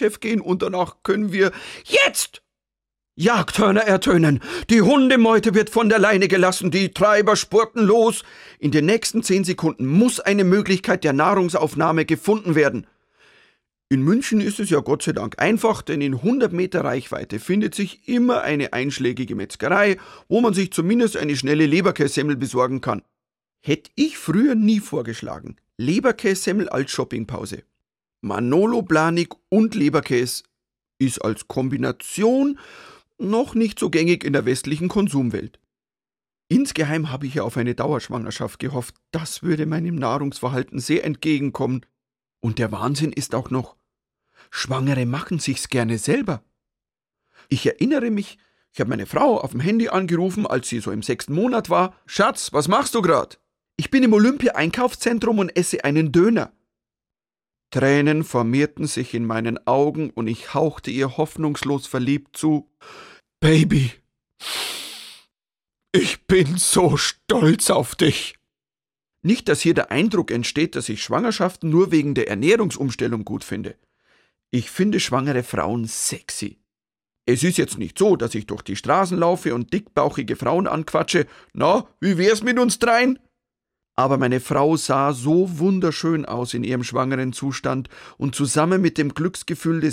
Chef gehen und danach können wir jetzt Jagdhörner ertönen. Die Hundemeute wird von der Leine gelassen, die Treiber spurten los. In den nächsten 10 Sekunden muss eine Möglichkeit der Nahrungsaufnahme gefunden werden. In München ist es ja Gott sei Dank einfach, denn in 100 Meter Reichweite findet sich immer eine einschlägige Metzgerei, wo man sich zumindest eine schnelle Leberkässemmel besorgen kann. Hätte ich früher nie vorgeschlagen. Leberkässemmel als Shoppingpause. Manolo Blahnik und Leberkäse ist als Kombination noch nicht so gängig in der westlichen Konsumwelt. Insgeheim habe ich ja auf eine Dauerschwangerschaft gehofft. Das würde meinem Nahrungsverhalten sehr entgegenkommen. Und der Wahnsinn ist auch noch, Schwangere machen sich's gerne selber. Ich erinnere mich, ich habe meine Frau auf dem Handy angerufen, als sie so im 6. Monat war. Schatz, was machst du grad? Ich bin im Olympia-Einkaufszentrum und esse einen Döner. Tränen formierten sich in meinen Augen und ich hauchte ihr hoffnungslos verliebt zu. Baby, ich bin so stolz auf dich. Nicht, dass hier der Eindruck entsteht, dass ich Schwangerschaften nur wegen der Ernährungsumstellung gut finde. Ich finde schwangere Frauen sexy. Es ist jetzt nicht so, dass ich durch die Straßen laufe und dickbauchige Frauen anquatsche. Na, wie wär's mit uns dreien? Aber meine Frau sah so wunderschön aus in ihrem schwangeren Zustand und zusammen mit dem Glücksgefühl des